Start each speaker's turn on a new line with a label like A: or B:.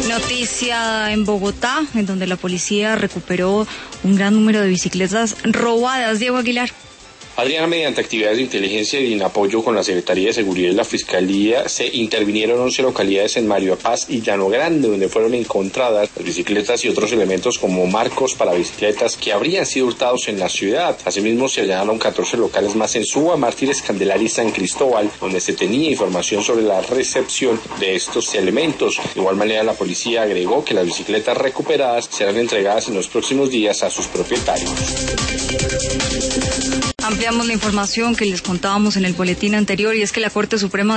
A: Noticia en Bogotá, en donde la policía recuperó un gran número de bicicletas robadas. Diego Aguilar.
B: Adriana, mediante actividades de inteligencia y en apoyo con la Secretaría de Seguridad y la Fiscalía, se intervinieron 11 localidades en Mario Paz y Llano Grande, donde fueron encontradas las bicicletas y otros elementos como marcos para bicicletas que habrían sido hurtados en la ciudad. Asimismo, se allanaron 14 locales más en Suba, Mártires, Candelaria y San Cristóbal, donde se tenía información sobre la recepción de estos elementos. De igual manera, la policía agregó que las bicicletas recuperadas serán entregadas en los próximos días a sus propietarios.
A: Ampliamos la información que les contábamos en el boletín anterior, y es que la Corte Suprema